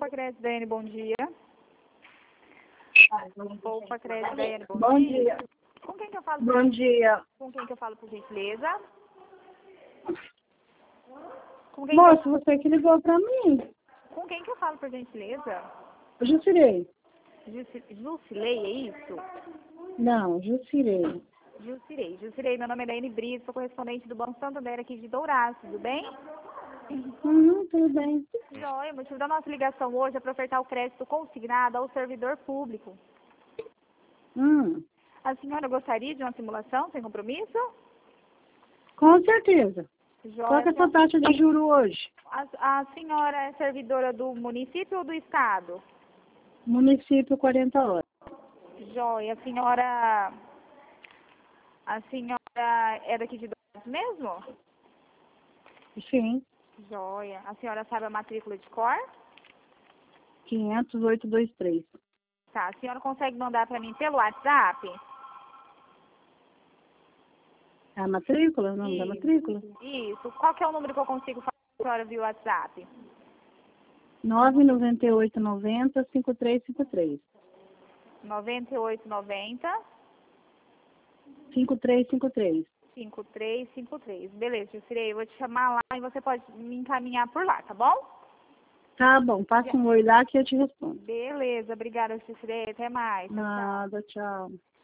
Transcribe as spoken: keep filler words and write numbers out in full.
Poupa Crédito, Daiane, bom dia. Poupa Crédito, Daiane, bom, Bom dia. dia. Com quem que eu falo? Bom dia. Com quem que eu falo, por gentileza? Com quem, que Moço, eu... você que ligou pra mim. Com quem que eu falo, por gentileza? Jucirei. Juci- Jucilei, é isso? Não, Jucirei. Jucirei. Jucirei, meu nome é Daiane Brito, sou correspondente do Banco Santander aqui de Dourados, tudo bem? Uhum, tudo bem. Joia, o motivo da nossa ligação hoje é para ofertar o crédito consignado ao servidor público. Hum, A senhora gostaria de uma simulação sem compromisso? com certeza. Joia. Qual que é a sua taxa de juro hoje? A, a senhora é servidora do município ou do estado? Município quarenta horas. Joia. A senhora... A senhora é daqui de Dourados mesmo? Sim, Joia. A senhora sabe a matrícula de cor? quinhentos oito vinte e três. Tá. A senhora consegue mandar para mim pelo WhatsApp? A matrícula? O nome da Isso. matrícula? Isso. Qual que é o número que eu consigo falar com a senhora via WhatsApp? nove nove oito nove zero cinco três cinco três. noventa e oito noventa, cinco três cinco três. cinco três cinco três. Beleza, Jucirei, eu vou te chamar lá e você pode me encaminhar por lá, tá bom? Tá bom, passa um oi lá que eu te respondo. Beleza, obrigada, Jucirei. Até mais. Tchau, tchau. Nada, tchau.